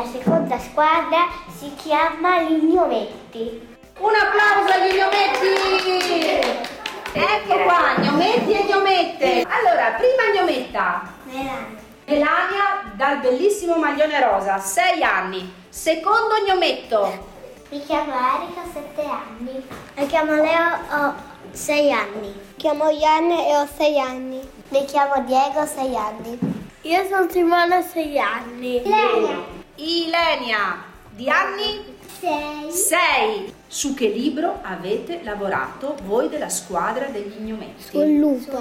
seconda squadra si chiama gli gnometti. Un applauso agli gnometti! Ecco qua, gnometti e gnomette. Allora, prima gnometta. Melania dal bellissimo maglione rosa, 6 anni. Secondo gnometto. Mi chiamo Erika, ho 7 anni. Mi chiamo Leo, ho 6 anni. Mi chiamo Ianne e ho 6 anni. Mi chiamo Diego, ho 6 anni. Io sono Simona, 6 anni. Ilenia, di anni? 6. Su che libro avete lavorato voi della squadra degli gnometti? Sul lupo.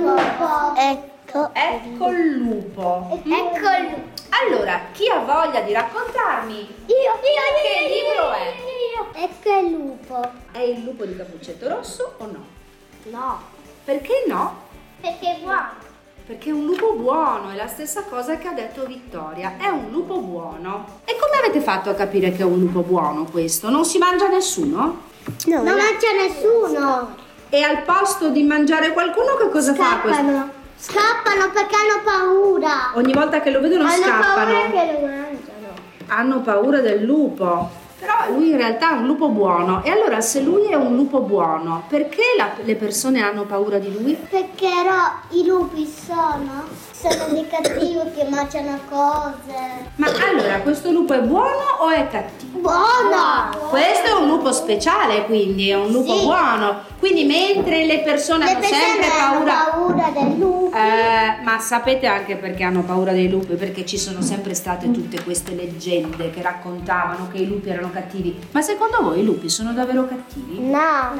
Ecco il lupo. Ecco il lupo. Allora, chi ha voglia di raccontarmi? Io. Che libro è? Ecco il lupo. È il lupo di Cappuccetto Rosso o no? No. Perché no? Perché è buono. Perché è un lupo buono, è la stessa cosa che ha detto Vittoria, è un lupo buono. E come avete fatto a capire che è un lupo buono questo? Non si mangia nessuno? No, non mangia nessuno. E al posto di mangiare qualcuno che cosa fa questo? Scappano perché hanno paura. Ogni volta che lo vedono scappano. Hanno paura che lo mangiano. Hanno paura del lupo. Però lui in realtà è un lupo buono. E allora se lui è un lupo buono, perché le persone hanno paura di lui? Perché i lupi sono dei cattivi che mangiano cose. Ma allora questo lupo è buono o è cattivo? Buono! Questo è un lupo speciale, quindi è un lupo buono. Quindi mentre le persone hanno sempre paura del lupo. Ma sapete anche perché hanno paura dei lupi? Perché ci sono sempre state tutte queste leggende che raccontavano che i lupi erano cattivi. Ma secondo voi i lupi sono davvero cattivi? No,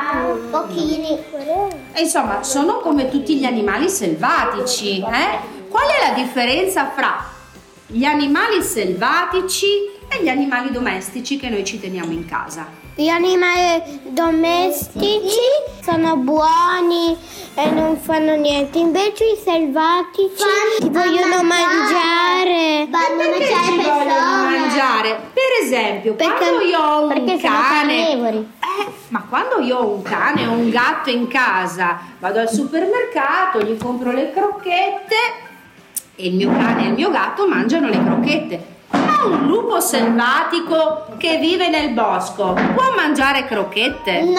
pochini. E insomma, sono come tutti gli animali selvatici, Qual è la differenza fra gli animali selvatici e gli animali domestici che noi ci teniamo in casa? Gli animali domestici sono buoni e non fanno niente, invece i selvatici ti vogliono mangiare. Perché ci vogliono mangiare? Per esempio, quando io ho un cane, ma quando io ho un cane o un gatto in casa, vado al supermercato, gli compro le crocchette e il mio cane e il mio gatto mangiano le crocchette. Ma un lupo selvatico che vive nel bosco può mangiare crocchette? No!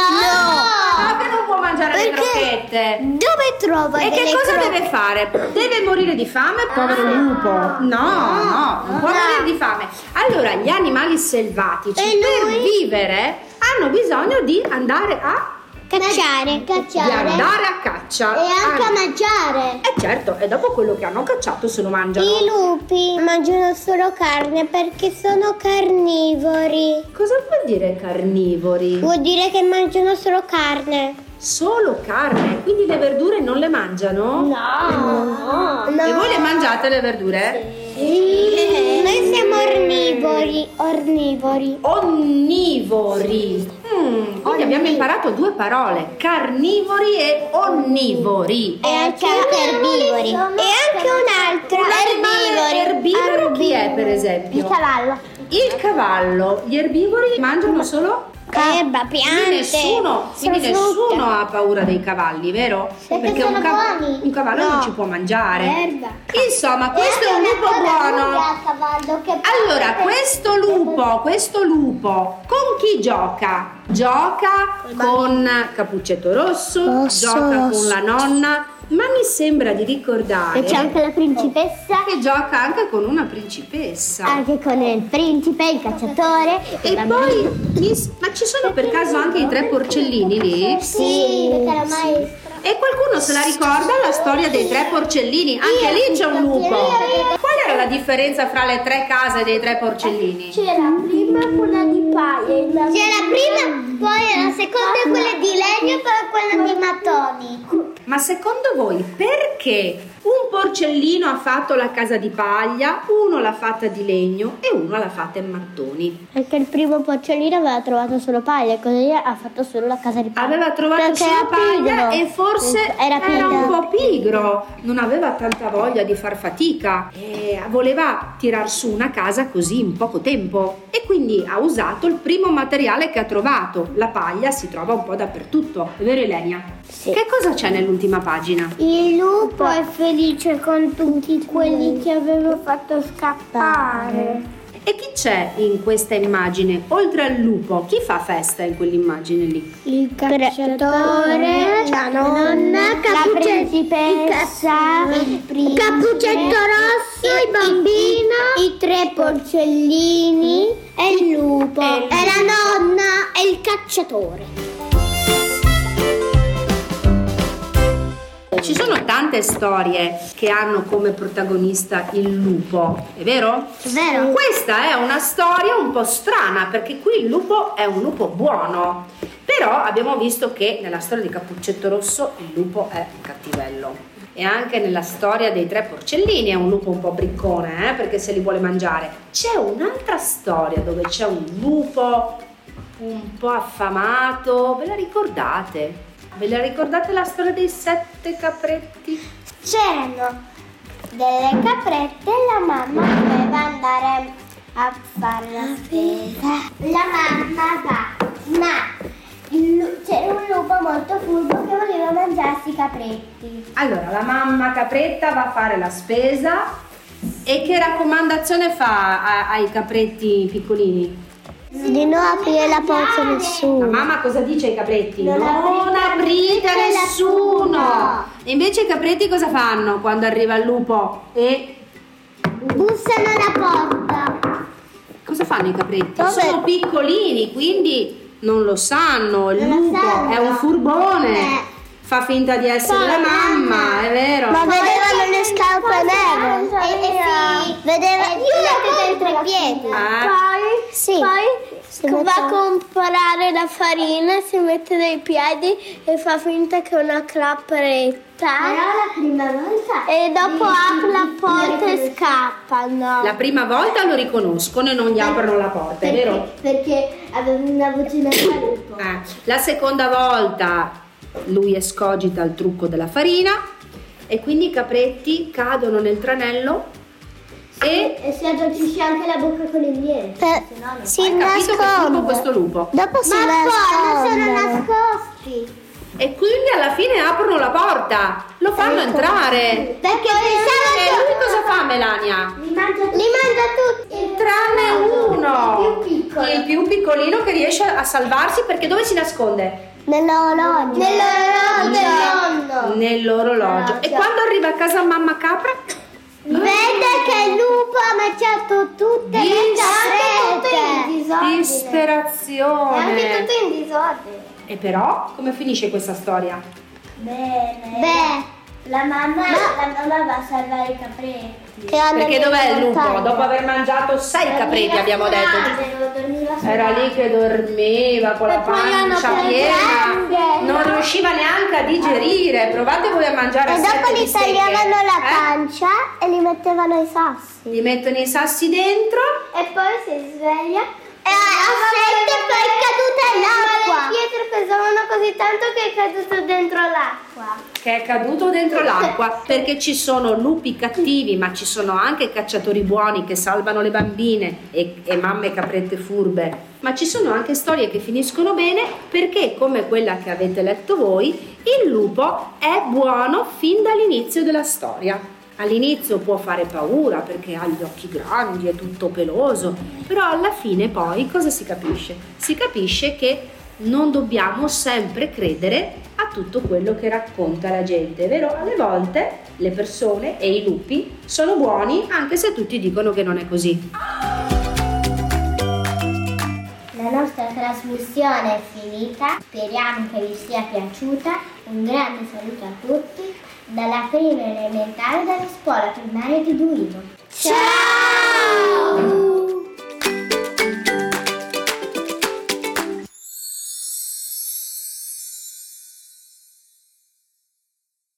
Perché non può mangiare le crocchette? Dove trova E che cosa deve fare? Deve morire di fame, povero lupo? No, non può morire di fame. Allora, gli animali selvatici per vivere hanno bisogno di andare a cacciare. Di andare a caccia. E anche a mangiare. Certo, e dopo quello che hanno cacciato se lo mangiano. I lupi mangiano solo carne perché sono carnivori. Cosa vuol dire carnivori? Vuol dire che mangiano solo carne. Solo carne? Quindi le verdure non le mangiano? No. E voi le mangiate le verdure? Sì. Noi siamo onnivori. Onnivori. Quindi abbiamo imparato 2 parole, carnivori e onnivori. E anche erbivori. E anche un'altra, Erbivoro chi è, per esempio? Il cavallo. Il cavallo. Gli erbivori mangiano solo erba, piante. Quindi nessuno ha paura dei cavalli, vero? Perché sono buoni. Un cavallo non ci può mangiare. Erba. Insomma, questo è un lupo buono. Allora, questo lupo con chi gioca? Gioca con Cappuccetto Rosso, gioca con la nonna, ma mi sembra di ricordare E c'è anche la principessa. che gioca anche con una principessa. Anche con il principe, il cacciatore. E poi, ma ci sono per caso anche i 3 porcellini lì? Sì, perché la maestra. E qualcuno se la ricorda la storia dei 3 porcellini? Anche lì c'è un lupo. Qual era la differenza fra le 3 case dei 3 porcellini? C'era prima quella di paglia. C'era prima, poi la seconda quella di legno e poi quella di mattoni. Ma secondo voi perché un porcellino ha fatto la casa di paglia, uno l'ha fatta di legno e uno l'ha fatta in mattoni? Perché il primo porcellino aveva trovato solo paglia, così ha fatto solo la casa di paglia. Aveva trovato solo paglia e forse era un po' pigro, non aveva tanta voglia di far fatica e voleva tirar su una casa così in poco tempo e quindi ha usato il primo materiale che ha trovato. La paglia si trova un po' dappertutto, è vero Ilenia? Sì. Che cosa c'è nell'ultima pagina? Il lupo è felice con tutti quelli che aveva fatto scappare. E chi c'è in questa immagine? Oltre al lupo, chi fa festa in quell'immagine lì? Il cacciatore, la nonna, la principessa, il Cappuccetto Rosso, il bambino, i 3 porcellini e il lupo, e la nonna e il cacciatore. Ci sono tante storie che hanno come protagonista il lupo, è vero? È vero. Questa è una storia un po' strana perché qui il lupo è un lupo buono, però abbiamo visto che nella storia di Cappuccetto Rosso il lupo è cattivello e anche nella storia dei 3 porcellini è un lupo un po' briccone, perché se li vuole mangiare. C'è un'altra storia dove c'è un lupo un po' affamato, ve la ricordate? Ve la ricordate la storia dei 7 capretti? C'erano delle caprette e la mamma doveva andare a fare la spesa. La mamma va, ma c'era un lupo molto furbo che voleva mangiarsi i capretti. Allora, la mamma capretta va a fare la spesa e che raccomandazione fa ai capretti piccolini? Di non aprire la porta a nessuno. La mamma cosa dice ai capretti? Non aprite a nessuno! E invece i capretti cosa fanno quando arriva il lupo? E bussano alla porta. cosa fanno i capretti? Sono piccolini, quindi non lo sanno. Il lupo è un furbone. Fa finta di essere la mamma, è vero. Ma vedevano le scarpe nere. Vedeva dentro i piedi. Poi va a comprare la farina, si mette nei piedi e fa finta che è una clapperetta. La prima volta. E dopo apre la porta e scappano. La prima volta lo riconoscono e non gli aprono la porta, è vero? Perché aveva una voce da lupo. La seconda volta lui escogita il trucco della farina e quindi i capretti cadono nel tranello e si addolcisce anche la bocca con il miele. Si nasconde questo lupo. Dopo si sono nascosti. E quindi alla fine aprono la porta, lo fanno entrare. Perché e lui cosa fa, Melania? Li mangia tutti. Tranne uno, il più piccolino che riesce a salvarsi, perché dove si nasconde? Nell'orologio. Nell'orologio. E quando arriva a casa mamma capra? Vede che il lupo ha mangiato tutte le caprette. Disperazione. È anche tutto in disordine. E però, come finisce questa storia? Bene. La mamma va a salvare i capretti. Perché dov'è il lupo? Dopo aver mangiato 6 capretti, abbiamo detto. Era lì che dormiva con la pancia piena. Non riusciva neanche a digerire. Provate voi a mangiare 7 E dopo gli bistecche. tagliavano la pancia e li mettevano i sassi. Gli mettono i sassi dentro. E poi si sveglia. E a 7 poi è caduta nell'acqua. Le pietre pesavano così tanto che è caduto dentro l'acqua. Che è caduto dentro l'acqua, perché ci sono lupi cattivi, ma ci sono anche cacciatori buoni che salvano le bambine e mamme caprette furbe. Ma ci sono anche storie che finiscono bene, perché come quella che avete letto voi, il lupo è buono fin dall'inizio della storia. All'inizio può fare paura perché ha gli occhi grandi, è tutto peloso, però alla fine poi cosa si capisce? Si capisce che non dobbiamo sempre credere a tutto quello che racconta la gente, vero? Alle volte le persone e i lupi sono buoni anche se tutti dicono che non è così. La nostra trasmissione è finita, speriamo che vi sia piaciuta. Un grande saluto a tutti dalla prima elementare della scuola primaria di Duino. Ciao!